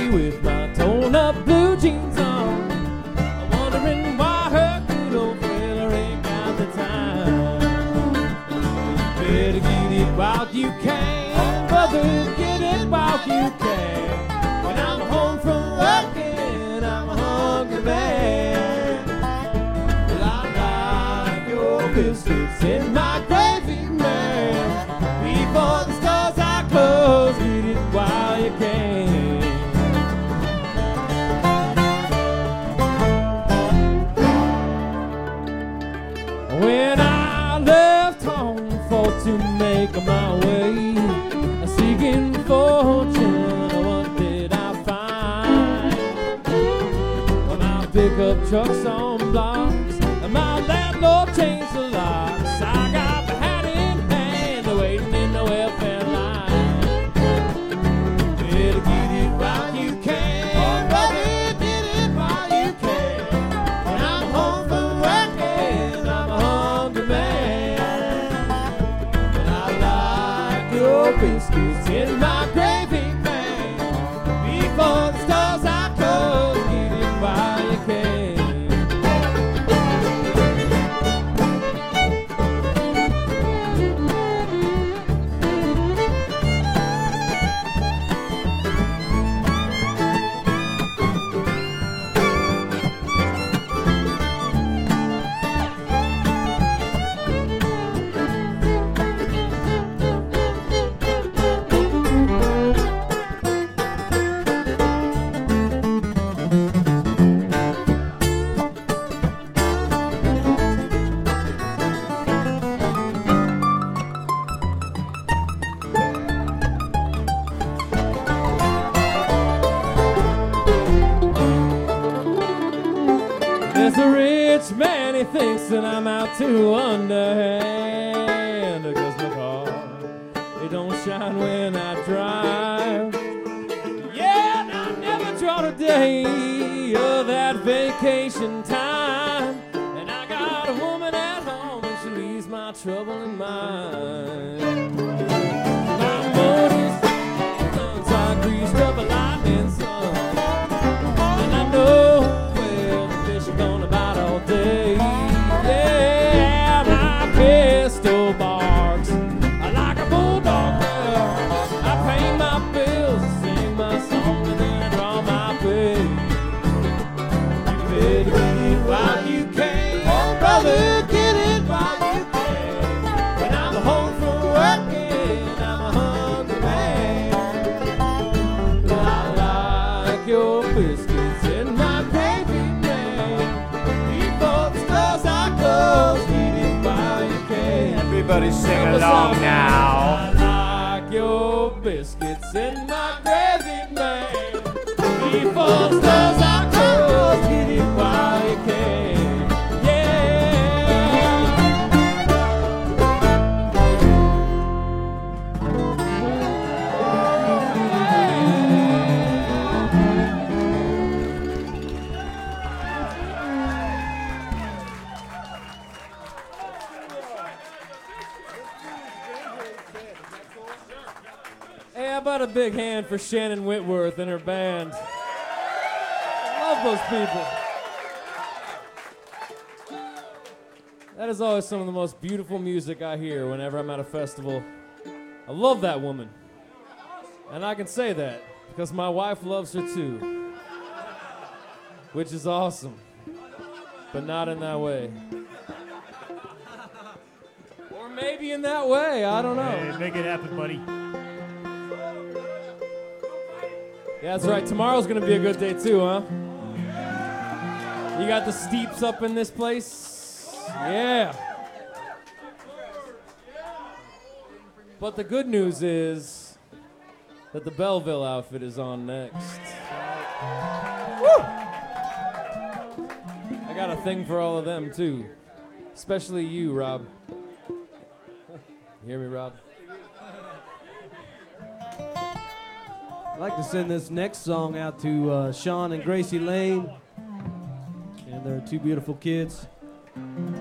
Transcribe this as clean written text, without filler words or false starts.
me with my torn-up blue jeans on. I'm wondering why her good old fella ain't got the time. Better get it while you can, brother, get it while you can. When I'm home from working, I'm a hungry man. Well, I like your biscuits in my gravy, man. Before the stores are closed, get it while you can. When I left home for to make my way, seeking fortune, what did I find? Well, my pickup trucks on blocks, and my landlord changed the locks. I got the hat in hand, waiting in the welfare line. Better get it while you can, brother, get it while you can. When I'm home from working, I'm a hungry man. But I like your biscuits in my gravy pan. Before the stores are closed, get it while you can. There's a rich man, he thinks that I'm out to underhand, 'cause my car, it don't shine when I drive. Yeah, and I never draw a day of that vacation time. And I got a woman at home, and she leaves my trouble in mind. My motor's I greased up a lightning sun, and I know gonna bite all day. Yeah, my pistol barks like a bulldog. I pay my bills, sing my song, and then I draw my pay. You better get it while you can, brother, get it while you can. When I'm home from working, I'm a hungry man. But I like your biscuits in my gravy. Everybody sing along now. I like your biscuits in my gravy, man. Before stores are closed, get it while you can. Hey, how about a big hand for Shannon Whitworth and her band? I love those people. That is always some of the most beautiful music I hear whenever I'm at a festival. I love that woman. And I can say that because my wife loves her too. Which is awesome. But not in that way. Or maybe in that way, I don't know. Hey, make it happen, buddy. Yeah, that's right. Tomorrow's gonna be a good day too, huh? You got the steeps up in this place? Yeah. But the good news is that the Belleville outfit is on next. Woo! I got a thing for all of them too. Especially you, Rob. You hear me, Rob? I'd like to send this next song out to Sean and Gracie Lane and their two beautiful kids.